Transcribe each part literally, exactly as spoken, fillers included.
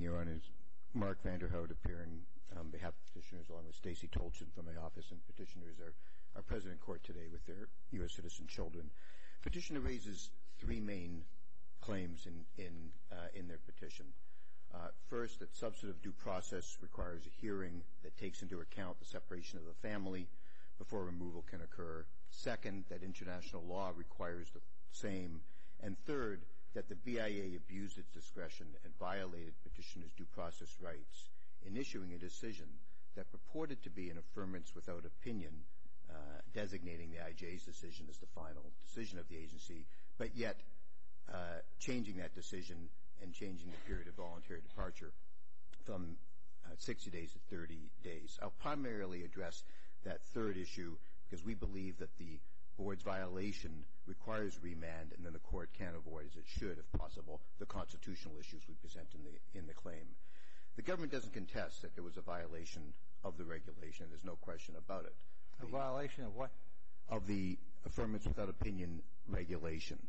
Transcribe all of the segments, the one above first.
Your Honors. Mark Vanderhout appearing on behalf of petitioners along with Stacey Tolchin from my office, and petitioners are, are present in court today with their U S citizen children. Petitioner raises three main claims in, in, uh, in their petition. Uh, first, that substantive due process requires a hearing that takes into account the separation of the family before removal can occur. Second, that international law requires the same. And third, that the B I A abused its discretion and violated petitioner's due process rights in issuing a decision that purported to be an affirmance without opinion, uh, designating the I J's decision as the final decision of the agency, but yet uh, changing that decision and changing the period of voluntary departure from uh, sixty days to thirty days. I'll primarily address that third issue because we believe that the board's violation requires remand, and then the court can avoid, as it should, if possible, the constitutional issues we present in the in the claim. The government doesn't contest that there was a violation of the regulation. There's no question about it. A the, violation of what? Of the affirmance without opinion regulation.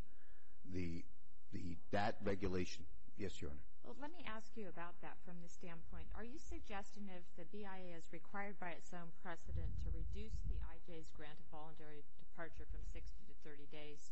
The the that regulation. Yes, Your Honor. Well, let me ask you about that from the standpoint. Are you suggesting if the B I A is required by its own precedent to reduce the I J's grant of voluntary departure from sixty to thirty days,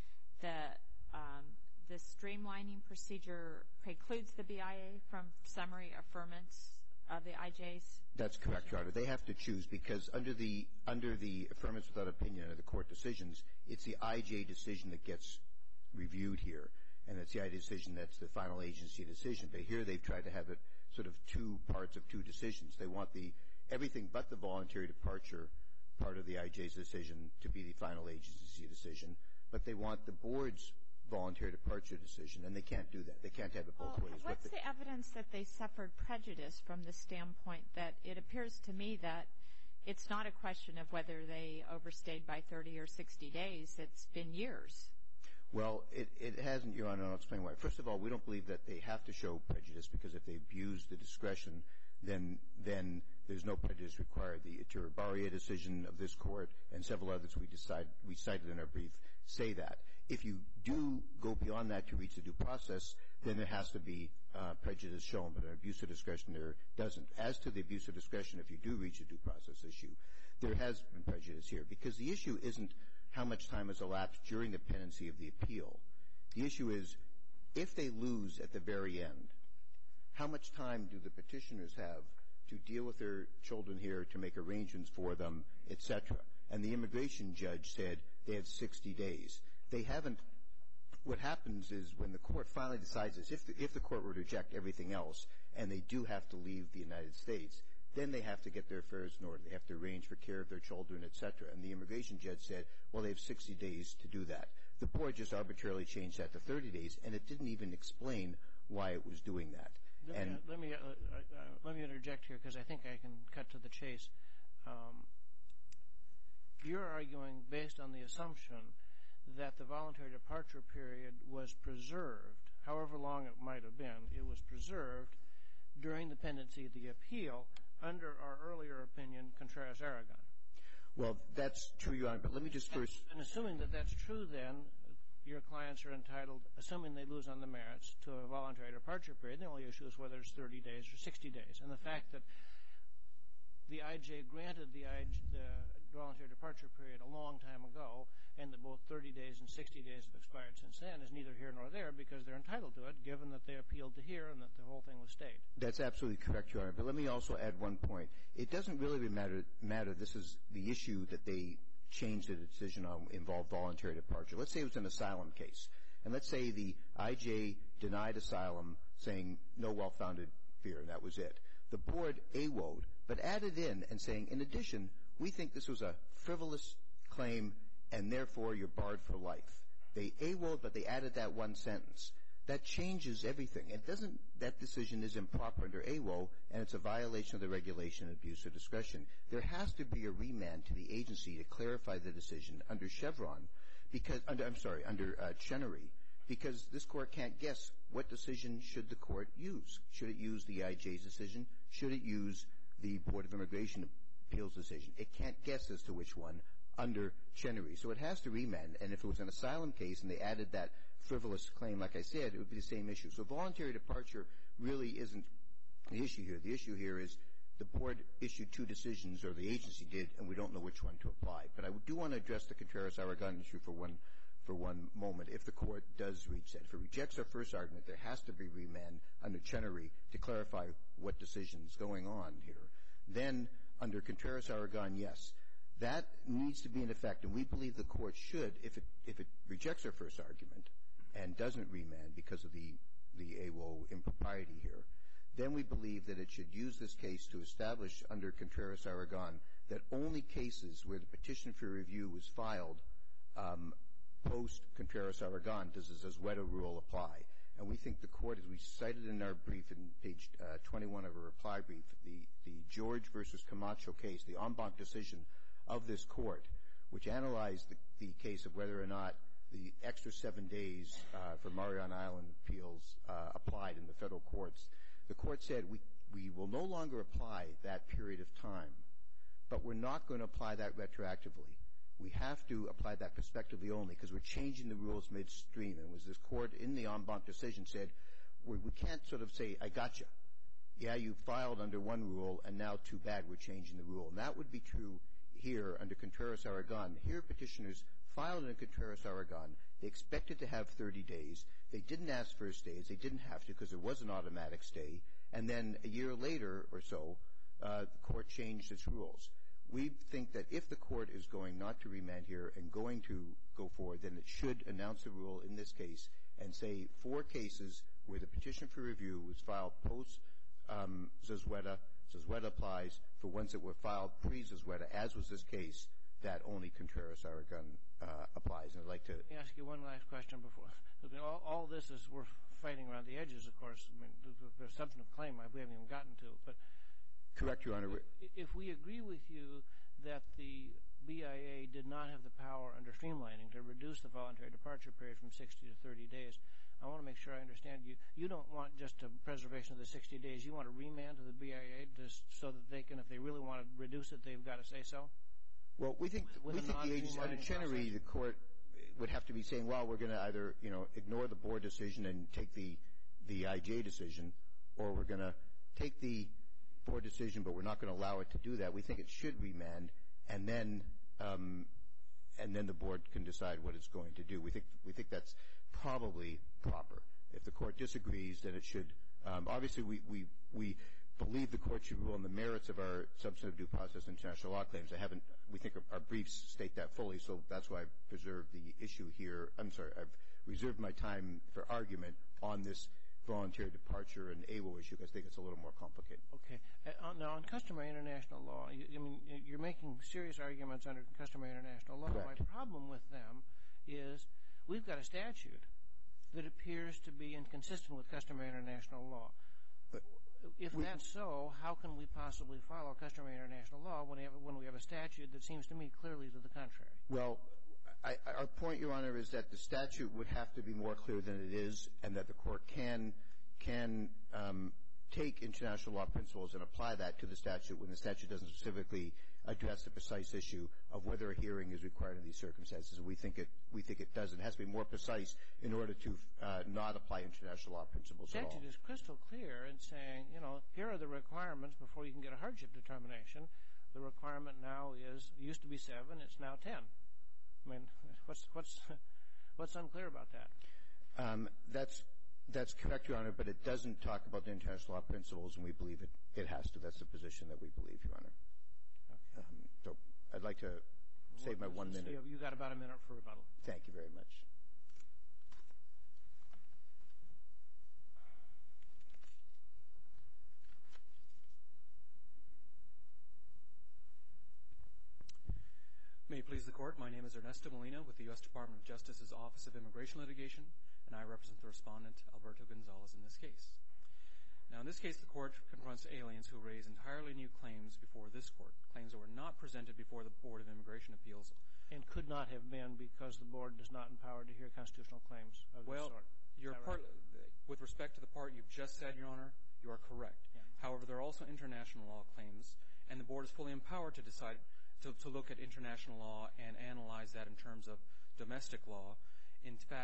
the um, the streamlining procedure precludes the B I A from summary affirmance of the I J's? That's correct, Your Honor. They have to choose because under the under the affirmance without opinion of the court decisions, it's the I J decision that gets reviewed here, and it's the I J decision that's the final agency decision. But here they've tried to have it sort of two parts of two decisions. They want the everything but the voluntary departure part of the I J's decision to be the final agency decision, but they want the board's voluntary departure decision, and they can't do that. They can't have it both well, ways. What's the evidence that they suffered prejudice from the standpoint that it appears to me that it's not a question of whether they overstayed by thirty or sixty days. It's been years. Well, it, it hasn't, Your Honor, and I'll explain why. First of all, we don't believe that they have to show prejudice because if they abuse the discretion, then then there's no prejudice required. The Iturribarria decision of this court and several others we decide we cited in our brief say that. If you do go beyond that to reach the due process, then there has to be uh, prejudice shown, but an abuse of discretion there doesn't. As to the abuse of discretion, if you do reach a due process issue, there has been prejudice here because the issue isn't how much time has elapsed during the pendency of the appeal. The issue is if they lose at the very end, how much time do the petitioners have to deal with their children here, to make arrangements for them, et cetera? And the immigration judge said they have sixty days. They haven't. What happens is when the court finally decides this, if the, if the court were to reject everything else and they do have to leave the United States, then they have to get their affairs in order. They have to arrange for care of their children, et cetera. And the immigration judge said, well, they have sixty days to do that. The board just arbitrarily changed that to thirty days, and it didn't even explain why it was doing that. Let and me, uh, let, me uh, uh, let me interject here because I think I can cut to the chase. Um, you're arguing based on the assumption that the voluntary departure period was preserved, however long it might have been, it was preserved during the pendency of the appeal under our earlier opinion, Contreras-Aragon. Well, that's true, Your Honor, but let me just first... And, and assuming that that's true, then, your clients are entitled, assuming they lose on the merits, to a voluntary departure period. The only issue is whether it's thirty days or sixty days. And the fact that the I J granted the, I J, the voluntary departure period a long time ago, and that both thirty days and sixty days have expired since then, is neither here nor there because they're entitled to it, given that they appealed to here and that the whole thing was stayed. That's absolutely correct, Your Honor. But let me also add one point. It doesn't really matter. matter. This is the issue that they changed the decision on involved voluntary departure. Let's say it was an asylum case. And let's say the I J denied asylum, saying no well-founded fear, and that was it. The board A W O D'd, but added in and saying, in addition, we think this was a frivolous claim, and therefore you're barred for life. They A W O D'd, but they added that one sentence. That changes everything. It doesn't, that decision is improper under A W O D, and it's a violation of the regulation of abuse of discretion. There has to be a remand to the agency to clarify the decision under Chevron, because, under, I'm sorry, under uh, Chenery, because this court can't guess what decision should the court use. Should it use the I J's decision? Should it use the Board of Immigration Appeals decision? It can't guess as to which one under Chenery. So it has to remand, and if it was an asylum case and they added that frivolous claim, like I said, it would be the same issue. So voluntary departure really isn't the issue here. The issue here is the board issued two decisions, or the agency did, and we don't know which one to apply. But I do want to address the Contreras-Aragon issue for one for one moment, if the court does reach that. If it rejects our first argument, there has to be remand under Chenery to clarify what decision's going on here. Then, under Contreras-Aragon, yes, that needs to be in effect, and we believe the court should, if it if it rejects our first argument and doesn't remand because of the the A W O impropriety here, then we believe that it should use this case to establish under Contreras-Aragon that only cases where the petition for review was filed um, post-Contreras-Aragon does the Zazueta rule apply. And we think the court, as we cited in our brief in page uh, twenty-one of our reply brief, the, the George versus Camacho case, the en banc decision of this court, which analyzed the, the case of whether or not the extra seven days uh, for Mariana Island appeals uh, applied in the federal courts. The court said we, we will no longer apply that period of time, but we're not going to apply that retroactively. We have to apply that prospectively only because we're changing the rules midstream. And was this court in the en banc decision said, we, we can't sort of say, I gotcha. Yeah, you filed under one rule, and now too bad we're changing the rule. And that would be true here under Contreras-Aragon. Here petitioners filed under Contreras-Aragon. They expected to have thirty days. They didn't ask for stays. They didn't have to because there was an automatic stay. And then a year later or so, uh, the court changed its rules. We think that if the court is going not to remand here and going to go forward, then it should announce the rule in this case and say four cases where the petition for review was filed post-Zazueta, um, Zazueta applies. For ones that were filed pre-Zazueta, as was this case, that only Contreras-Aragon uh, applies. And I'd like to Let me ask you one last question before. All, all this is we're fighting around the edges, of course. I mean, the, the substantive claim we haven't even gotten to, but correct, Your Honor. If we agree with you that the B I A did not have the power under streamlining to reduce the voluntary departure period from sixty to thirty days, I want to make sure I understand you. You don't want just a preservation of the sixty days. You want a remand to the B I A just so that they can, if they really want to reduce it, they've got to say so? Well, we think, With we think the agency, under Chenery, the court would have to be saying, well, we're going to either, you know, ignore the board decision and take the, the I J decision, or we're going to take the board decision, but we're not going to allow it to do that. We think it should remand, and then um, and then the board can decide what it's going to do. We think we think that's probably proper. If the court disagrees, then it should. Um, obviously, we, we we believe the court should rule on the merits of our substantive due process international law claims. I haven't. We think our briefs state that fully, so that's why I've preserved the issue here. I'm sorry, I've reserved my time for argument on this voluntary departure and A W O issue because I think it's a little more complicated. Okay. Uh, now, on customary international law, you, I mean, you're making serious arguments under customary international law. Correct. My problem with them is we've got a statute that appears to be inconsistent with customary international law. But if we, that's so, how can we possibly follow customary international law when we have, when we have a statute that seems to me clearly to the contrary? Well, I, our point, Your Honor, is that the statute would have to be more clear than it is, and that the court can can um, take international law principles and apply that to the statute when the statute doesn't specifically address the precise issue of whether a hearing is required in these circumstances. We think it we think it does. It has to be more precise in order to uh, not apply international law principles The at all. statute is crystal clear in saying, you know, here are the requirements before you can get a hardship determination. The requirement now is, it used to be seven, it's now ten. I mean, what's what's what's unclear about that? Um, that's that's correct, Your Honor, but it doesn't talk about the international law principles, and we believe it, it has to. That's the position that we believe, Your Honor. Okay. Um, so I'd like to save my one minute. You got about a minute for rebuttal. Thank you very much. May it please the Court, my name is Ernesto Molina with the U S Department of Justice's Office of Immigration Litigation, and I represent the respondent, Alberto Gonzalez, in this case. Now, in this case, the Court confronts aliens who raise entirely new claims before this Court, claims that were not presented before the Board of Immigration Appeals. And could not have been because the Board is not empowered to hear constitutional claims of well, this sort. Your part, right? With respect to the part you've just said, Your Honor, you are correct. Yeah. However, there are also international law claims, and the Board is fully empowered to decide To, to look at international law and analyze that in terms of domestic law. In fact,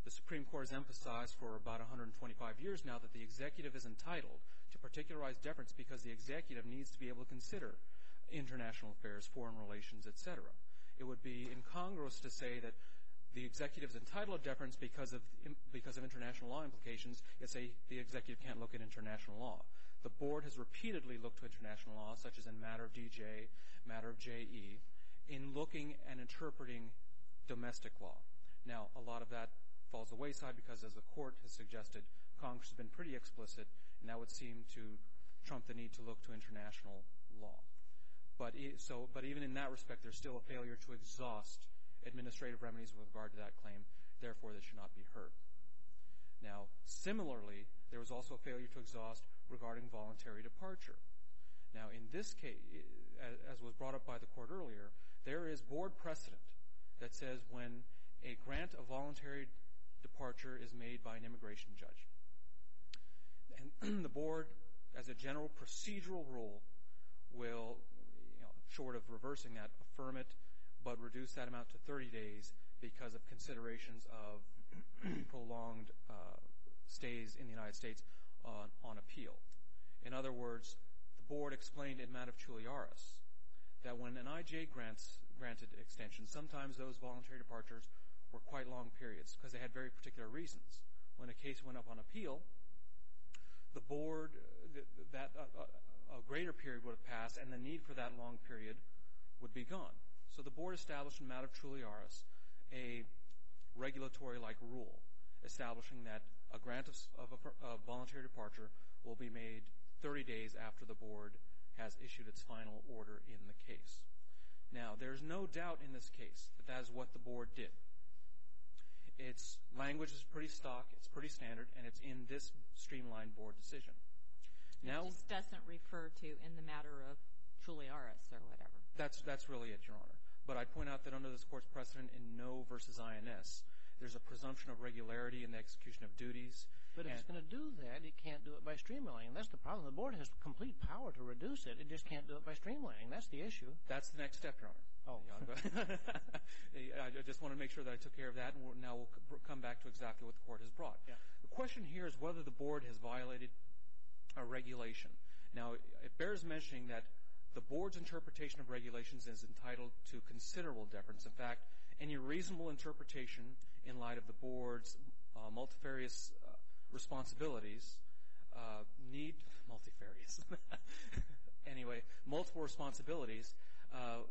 the Supreme Court has emphasized for about one hundred twenty-five years now that the executive is entitled to particularized deference because the executive needs to be able to consider international affairs, foreign relations, et cetera. It would be incongruous to say that the executive is entitled to deference because of because of international law implications, yet say the executive can't look at international law. The board has repeatedly looked to international law, such as in matter of D J, matter of J E, in looking and interpreting domestic law. Now, a lot of that falls the wayside because, as the court has suggested, Congress has been pretty explicit, and that would seem to trump the need to look to international law. But so, but even in that respect, there's still a failure to exhaust administrative remedies with regard to that claim. Therefore, they should not be heard. Now, similarly, there was also a failure to exhaust regarding voluntary departure. Now, in this case, as was brought up by the court earlier, there is board precedent that says when a grant of voluntary departure is made by an immigration judge, and the board, as a general procedural rule, will, you know, short of reversing that, affirm it, but reduce that amount to thirty days because of considerations of prolonged uh, stays in the United States on, on appeal. In other words, the board explained in matter of Chuliaris that when an I J grants granted extension, sometimes those voluntary departures were quite long periods because they had very particular reasons. When a case went up on appeal, the board, th- that uh, a greater period would have passed, and the need for that long period would be gone. So the board established in matter of Chuliaris a regulatory-like rule establishing that a grant of, of, a, of voluntary departure will be made thirty days after the board has issued its final order in the case. Now, there's no doubt in this case that that is what the board did. Its language is pretty stock, it's pretty standard, and it's in this streamlined board decision. Now, it just doesn't refer to in the matter of Chuliaris or whatever. That's that's really it, Your Honor. But I'd point out that under this court's precedent in No versus I N S, there's a presumption of regularity in the execution of duties. But if it's going to do that, it can't do it by streamlining. That's the problem. The board has complete power to reduce it. It just can't do it by streamlining. That's the issue. That's the next step, Your Honor. Oh. I just want to make sure that I took care of that, and we're, now we'll come back to exactly what the court has brought. Yeah. The question here is whether the board has violated a regulation. Now, it bears mentioning that the board's interpretation of regulations is entitled to considerable deference. In fact, any reasonable interpretation in light of the board's uh, multifarious uh, responsibilities uh, need multifarious. Anyway, multiple responsibilities, uh,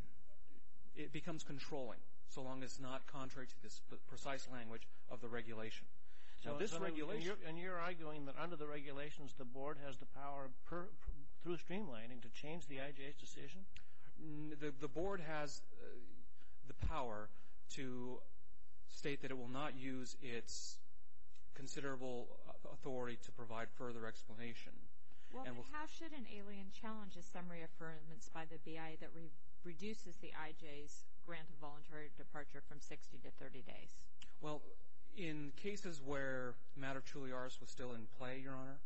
it becomes controlling so long as it's not contrary to this precise language of the regulation. So now, this so regulation... And you're, and you're arguing that under the regulations, the board has the power per, per, through streamlining to change the I J's decision? The, the board has uh, the power to state that it will not use its considerable authority to provide further explanation. Well, and but how should an alien challenge a summary affirmance by the B I A that re- reduces the I J's grant of voluntary departure from sixty to thirty days? Well, in cases where matter of Chuliaris was still in play, Your Honor,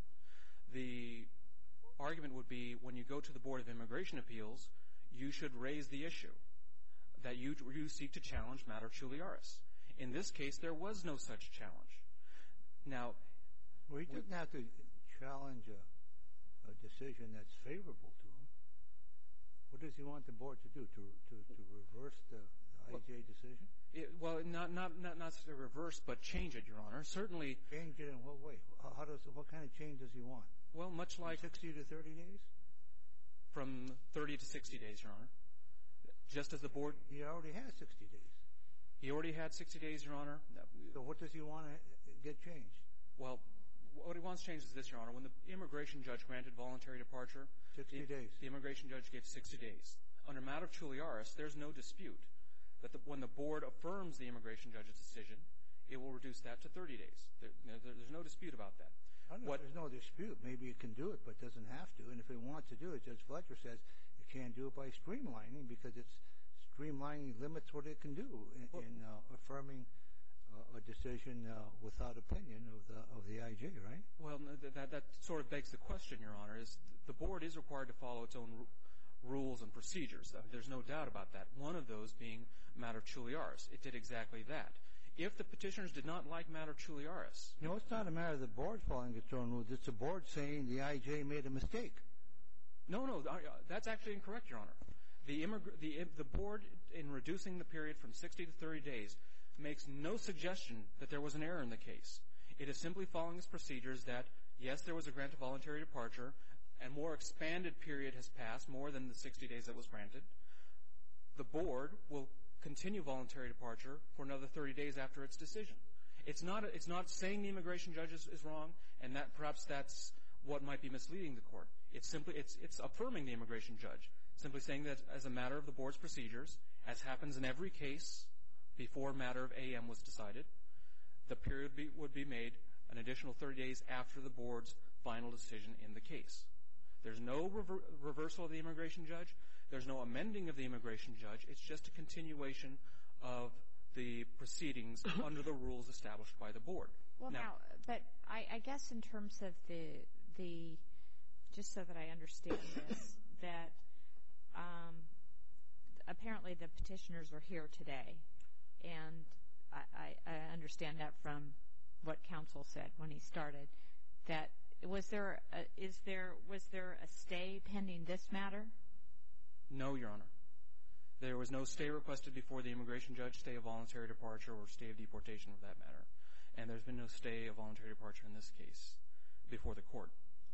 the argument would be when you go to the Board of Immigration Appeals, you should raise the issue that you, you seek to challenge matter of Chuliaris. In this case, there was no such challenge. Now, well, he doesn't have to challenge a, a decision that's favorable to him. What does he want the board to do? To to, to reverse the, the I J decision? It, well, not not not not to reverse, but change it, Your Honor. Certainly. Change it in what way? How, how does what kind of change does he want? Well, much like from sixty to thirty days. From thirty to sixty days, Your Honor. Just as the board. He already has sixty days. He already had sixty days, Your Honor. So what does he want to get changed? Well, what he wants changed is this, Your Honor. When the immigration judge granted voluntary departure, sixty the, days. The immigration judge gave sixty days. Under matter of Chuliaris, there's no dispute that the, when the board affirms the immigration judge's decision, it will reduce that to thirty days. There, there, there's no dispute about that. I don't know what, if there's no dispute. Maybe it can do it, but doesn't have to. And if it wants to do it, Judge Fletcher says it can't do it by streamlining because it's streamlining limits what it can do in, well, in uh, affirming uh, a decision uh, without opinion of the of the I J, right? Well, that that sort of begs the question, Your Honor. Is the board is required to follow its own r- rules and procedures. There's no doubt about that. One of those being matter of Chuliaris. It did exactly that. If the petitioners did not like matter Chuliaris. No, it's not a matter of the board following its own rules. It's the board saying the I J made a mistake. No, no, that's actually incorrect, Your Honor. The, immig- the, the board, in reducing the period from sixty to thirty days, makes no suggestion that there was an error in the case. It is simply following its procedures that, yes, there was a grant of voluntary departure, and more expanded period has passed, more than the sixty days that was granted. The board will continue voluntary departure for another thirty days after its decision. It's not, it's not saying the immigration judge is, is wrong, and that perhaps that's what might be misleading the court. It's simply, it's, it's affirming the immigration judge, simply saying that as a matter of the board's procedures, as happens in every case before matter of A M was decided, the period be, would be made an additional thirty days after the board's final decision in the case. There's no rever- reversal of the immigration judge. There's no amending of the immigration judge. It's just a continuation of the proceedings under the rules established by the board. Well, now, now but I, I guess in terms of the, the, just so that I understand this, that um, apparently the petitioners are here today, and I, I, I understand that from what counsel said when he started, that was there, a, is there, was there a stay pending this matter? No, Your Honor. There was no stay requested before the immigration judge, stay of voluntary departure or stay of deportation for that matter. And there's been no stay of voluntary departure in this case before the court.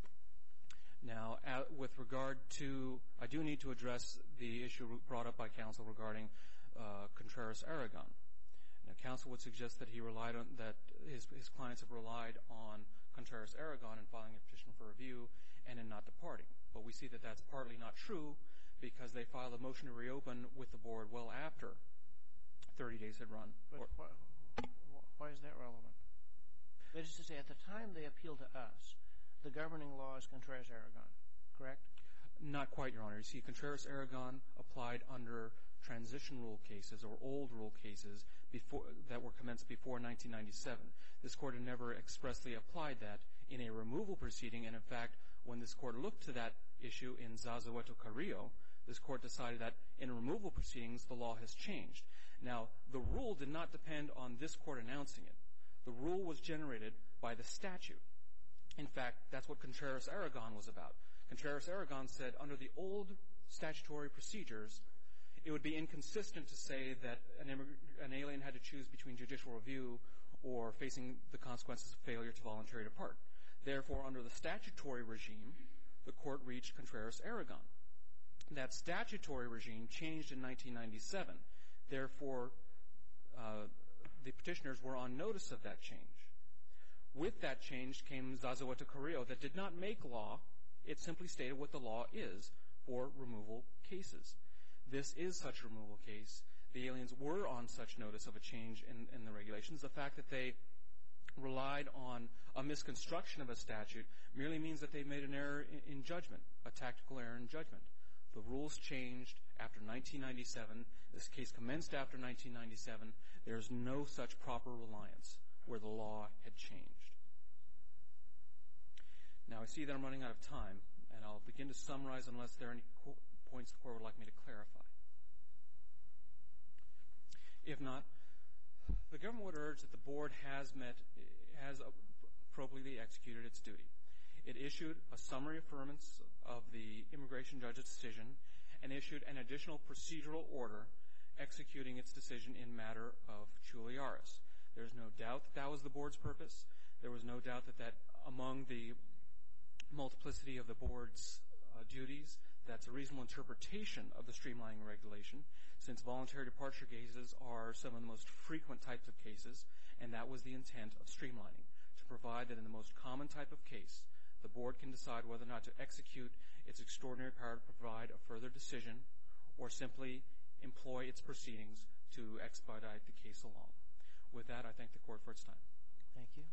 Now, uh, with regard to, I do need to address the issue brought up by counsel regarding uh, Contreras-Aragon. Now, counsel would suggest that he relied on, that his, his clients have relied on Contreras-Aragon in filing a petition for review and in not departing. But we see that that's partly not true because they filed a motion to reopen with the board well after thirty days had run. But why, why is that relevant? That is to say, at the time they appealed to us, the governing law is Contreras-Aragon, correct? Not quite, Your Honor. You see, Contreras-Aragon applied under transition rule cases or old rule cases before, that were commenced before nineteen ninety-seven. This court had never expressly applied that in a removal proceeding, and in fact, when this court looked to that issue in Zazueto Carrillo, this court decided that in removal proceedings, the law has changed. Now, the rule did not depend on this court announcing it. The rule was generated by the statute. In fact, that's what Contreras-Aragon was about. Contreras-Aragon said under the old statutory procedures, it would be inconsistent to say that an, immig- an alien had to choose between judicial review or facing the consequences of failure to voluntarily depart. Therefore, under the statutory regime, the court reached Contreras-Aragon. That statutory regime changed in nineteen ninety-seven. Therefore, uh, the petitioners were on notice of that change. With that change came Zazueto Carrillo that did not make law. It simply stated what the law is for removal cases. This is such a removal case. The aliens were on such notice of a change in, in the regulations. The fact that they relied on a misconstruction of a statute merely means that they made an error in, in judgment, a tactical error in judgment. The rules changed after nineteen ninety-seven. This case commenced after nineteen ninety-seven. There's no such proper reliance where the law had changed. Now, I see that I'm running out of time, and I'll begin to summarize unless there are any co- points the court would like me to clarify. If not, the government would urge that the board has met, has appropriately executed its duty. It issued a summary affirmance of the immigration judge's decision and issued an additional procedural order executing its decision in matter of Chuliaris. There's no doubt that that was the board's purpose. There was no doubt that, that among the multiplicity of the board's uh, duties, that's a reasonable interpretation of the streamlining regulation, since voluntary departure cases are some of the most frequent types of cases, and that was the intent of streamlining, to provide that in the most common type of case, the board can decide whether or not to execute its extraordinary power to provide a further decision or simply employ its proceedings to expedite the case along. With that, I thank the court for its time. Thank you.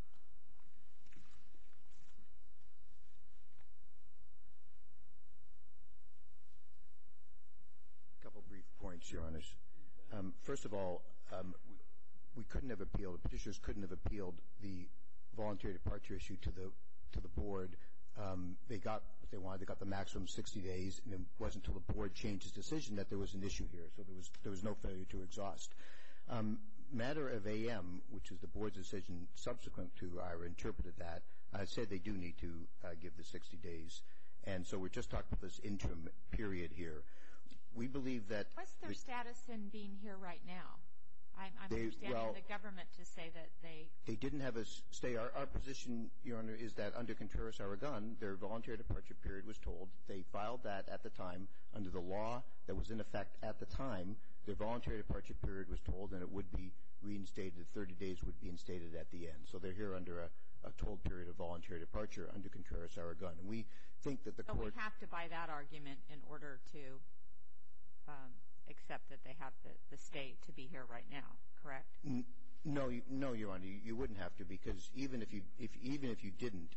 A couple brief points, Your Honors. Um, first of all, um, we, we couldn't have appealed, the petitioners couldn't have appealed the voluntary departure issue to the to the board. Um, they got what they wanted. They got the maximum sixty days, and it wasn't until the board changed its decision that there was an issue here. So there was there was no failure to exhaust. Um, matter of A M, which is the board's decision subsequent to Ira interpreted that, uh, said they do need to uh, give the sixty days. And so we're just talking about this interim period here. We believe that... What's their the, status in being here right now? I'm, I'm they, understanding well, the government to say that they... They didn't have a stay. Our, our position, Your Honor, is that under Contreras-Aragon, their voluntary departure period was told. They filed that at the time. Under the law that was in effect at the time, their voluntary departure period was told, and it would be reinstated. thirty days would be instated at the end. So they're here under a, a told period of voluntary departure under Contreras-Aragon. And we think that the so court... So we have to buy that argument in order to um, accept that they have the, the stay to be here right now, correct? N- no, you, no, Your Honor, you, you wouldn't have to, because even if you, if even if you didn't,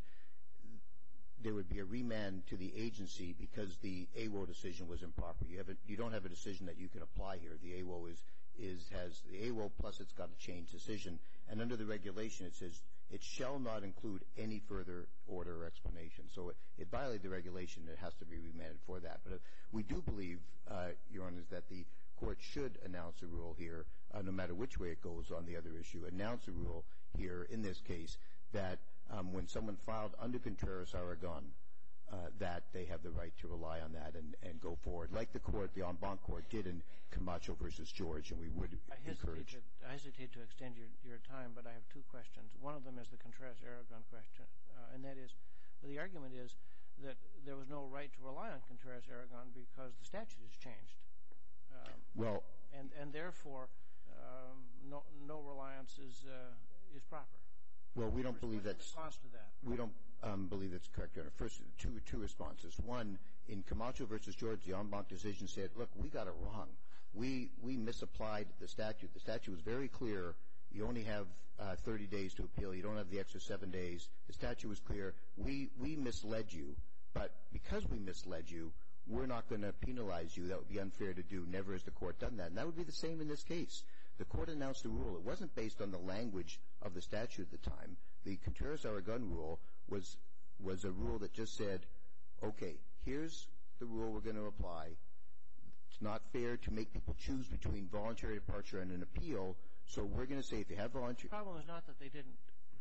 there would be a remand to the agency because the A W O decision was improper. You haven't, you don't have a decision that you can apply here. The A W O is, is, has the A W O plus it's got a change decision. And under the regulation, it says it shall not include any further order or explanation. So it, it violated the regulation. It has to be remanded for that. But uh, we do believe, uh, Your Honor, that the court should announce a rule here, uh, no matter which way it goes on the other issue, announce a rule here in this case that Um, when someone filed under Contreras-Aragon, uh, that they have the right to rely on that and, and go forward, like the court, the en banc court, did in Camacho versus George, and we would I encourage. hesitate to, I hesitate to extend your, your time, but I have two questions. One of them is the Contreras-Aragon question, uh, and that is, the argument is that there was no right to rely on Contreras-Aragon because the statute has changed. Um, well, and and therefore, um, no no reliance is uh, is proper. Well, we don't believe that's response to that. We don't um, believe that's correct, Your Honor. First, two two responses. One, in Camacho versus George, the en banc decision said, "Look, we got it wrong. We we misapplied the statute. The statute was very clear. You only have uh, thirty days to appeal. You don't have the extra seven days. The statute was clear. We we misled you, but because we misled you, we're not going to penalize you. That would be unfair to do. Never has the court done that. And that would be the same in this case. The court announced a rule. It wasn't based on the language of the statute at the time. The Contreras-Aragon rule was was a rule that just said, okay, here's the rule we're going to apply. It's not fair to make people choose between voluntary departure and an appeal, so we're going to say if you have voluntary... The problem is not that they didn't.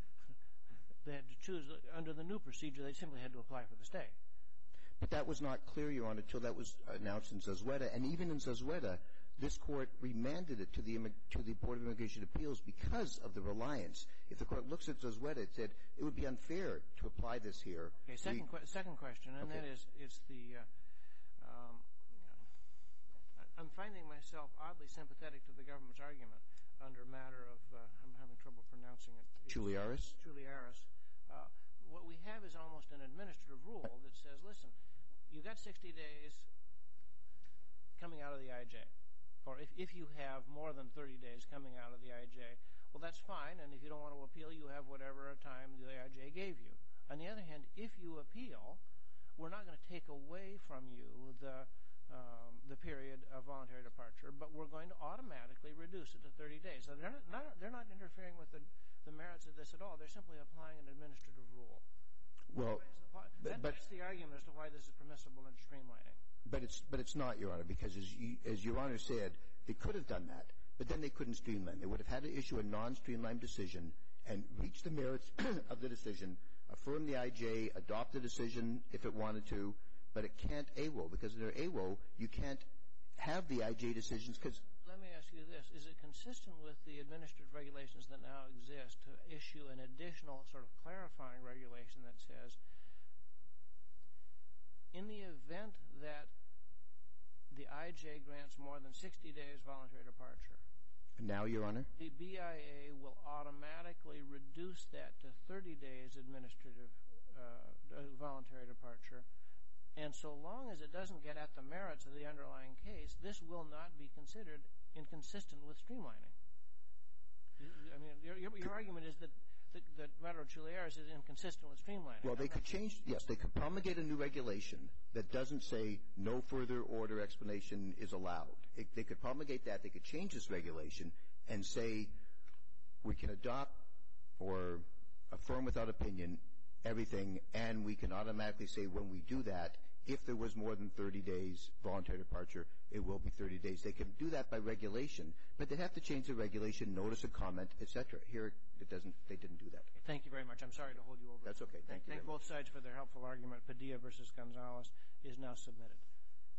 They had to choose. Under the new procedure, they simply had to apply for the stay. But that was not clear, Your Honor, until that was announced in Zazueta. And even in Zazueta, this court remanded it to the to the Board of Immigration Appeals because of the reliance. If the court looks at Zazueta, it said it would be unfair to apply this here. Okay, second, we, que- second question, and okay. that is, it's the, uh, um, I'm finding myself oddly sympathetic to the government's argument under a matter of, uh, I'm having trouble pronouncing it. Chuliaris? Chuliaris. Uh, what we have is almost an administrative rule that says, listen, you got sixty days coming out of the I J. Or if, if you have more than thirty days coming out of the I J, well, that's fine. And if you don't want to appeal, you have whatever time the I J gave you. On the other hand, if you appeal, we're not going to take away from you the um, the period of voluntary departure, but we're going to automatically reduce it to thirty days. So they're not, not they're not interfering with the, the merits of this at all. They're simply applying an administrative rule. Well, that, but, that's the argument as to why this is permissible in streamlining. But it's but it's not, Your Honor, because as you, as Your Honor said, they could have done that, but then they couldn't streamline. They would have had to issue a non-streamlined decision and reach the merits of the decision, affirm the I J, adopt the decision if it wanted to, but it can't A W O, because under A W O, you can't have the I J decisions because... Let me ask you this. Is it consistent with the administrative regulations that now exist to issue an additional sort of clarifying regulation that says, in the event that the I J grants more than sixty days voluntary departure. Now, Your Honor? The B I A will automatically reduce that to thirty days administrative uh, voluntary departure. And so long as it doesn't get at the merits of the underlying case, this will not be considered inconsistent with streamlining. I mean, your, your, your argument is that that matter of Chuliaris is inconsistent with streamlining. Well, they could change, yes, they could promulgate a new regulation that doesn't say no further order explanation is allowed. It, they could promulgate that. They could change this regulation and say we can adopt or affirm without opinion everything, and we can automatically say when we do that, if there was more than thirty days voluntary departure, it will be thirty days. They can do that by regulation, but they have to change the regulation, notice a comment, et cetera. Here, it doesn't. They didn't do that. Thank you very much. I'm sorry to hold you over. That's okay. Thank, Thank, you. thank both sides for their helpful argument. Padilla versus Gonzalez is now submitted.